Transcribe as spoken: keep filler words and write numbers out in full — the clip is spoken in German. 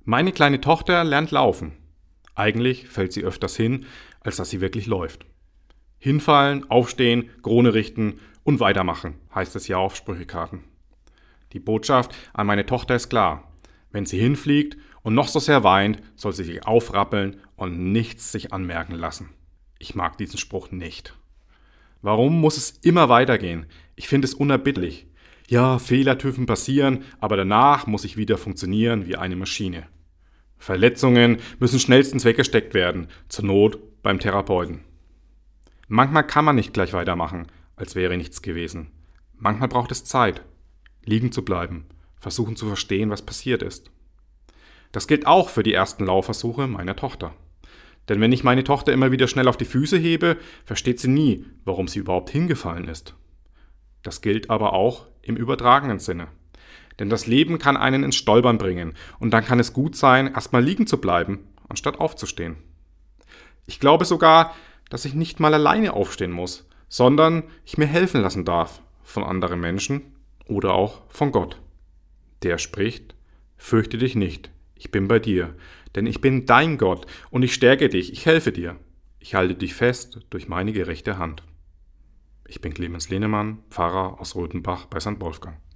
Meine kleine Tochter lernt laufen. Eigentlich fällt sie öfters hin, als dass sie wirklich läuft. Hinfallen, aufstehen, Krone richten und weitermachen, heißt es ja auf Sprüchekarten. Die Botschaft an meine Tochter ist klar. Wenn sie hinfliegt und noch so sehr weint, soll sie sich aufrappeln und nichts sich anmerken lassen. Ich mag diesen Spruch nicht. Warum muss es immer weitergehen? Ich finde es unerbittlich. Ja, Fehler dürfen passieren, aber danach muss ich wieder funktionieren wie eine Maschine. Verletzungen müssen schnellstens weggesteckt werden, zur Not beim Therapeuten. Manchmal kann man nicht gleich weitermachen, als wäre nichts gewesen. Manchmal braucht es Zeit, liegen zu bleiben, versuchen zu verstehen, was passiert ist. Das gilt auch für die ersten Laufversuche meiner Tochter. Denn wenn ich meine Tochter immer wieder schnell auf die Füße hebe, versteht sie nie, warum sie überhaupt hingefallen ist. Das gilt aber auch im übertragenen Sinne. Denn das Leben kann einen ins Stolpern bringen und dann kann es gut sein, erstmal liegen zu bleiben, anstatt aufzustehen. Ich glaube sogar, dass ich nicht mal alleine aufstehen muss, sondern ich mir helfen lassen darf von anderen Menschen oder auch von Gott. Der spricht: Fürchte dich nicht, ich bin bei dir, denn ich bin dein Gott und ich stärke dich, ich helfe dir. Ich halte dich fest durch meine gerechte Hand. Ich bin Clemens Lehnemann, Pfarrer aus Röthenbach bei Sankt Wolfgang.